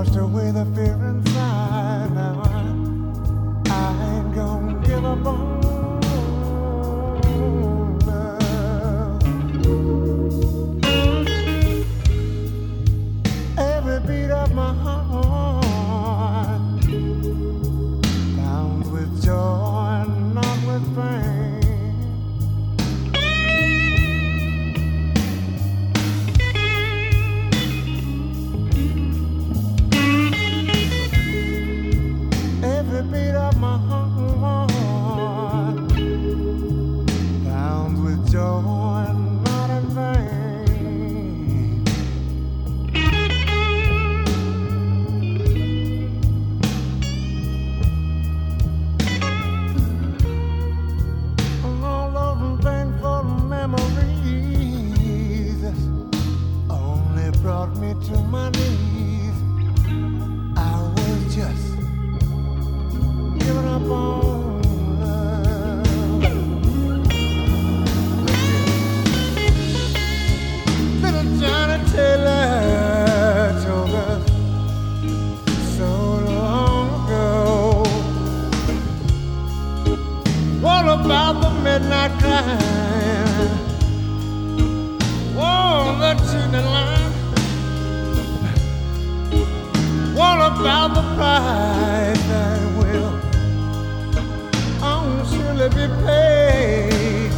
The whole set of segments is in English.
washed away the fear inside. Now I ain't gonna give up on love. Every beat of my heart pounds with joy and not with pain. Every beat of my heart pounds with joy and not in vain. All those painful memories only brought me to my knees. I was just giving up on love. Little Johnny Taylor told us so long ago. What about the midnight crying? Oh, the cheating line. What about the price that will surely be paid?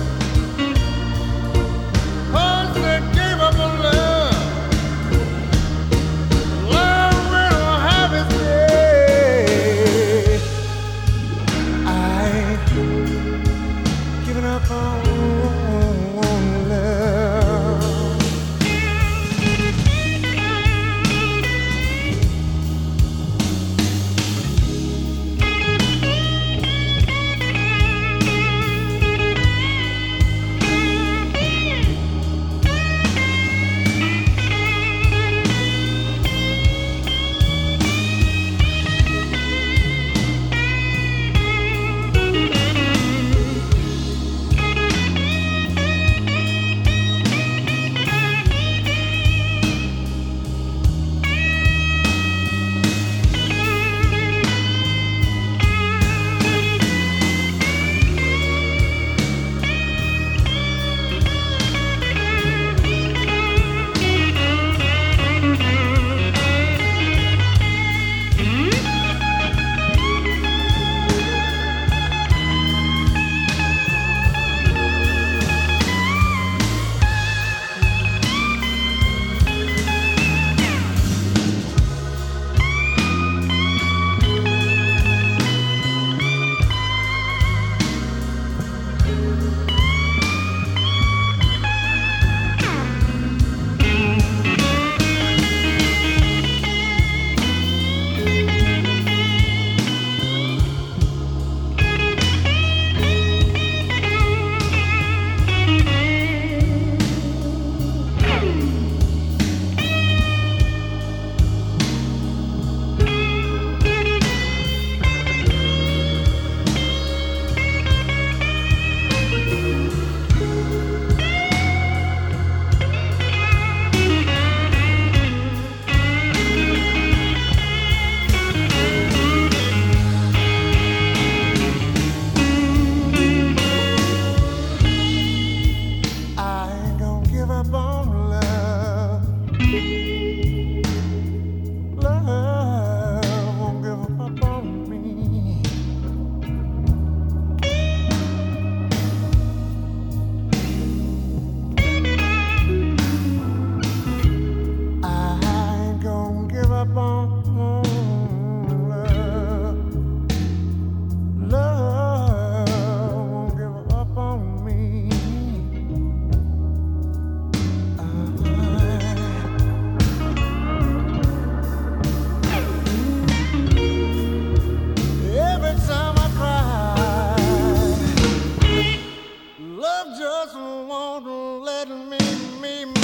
'Cause they gave up on love. Love will have its day. I ain't giving up on love. Love just won't let me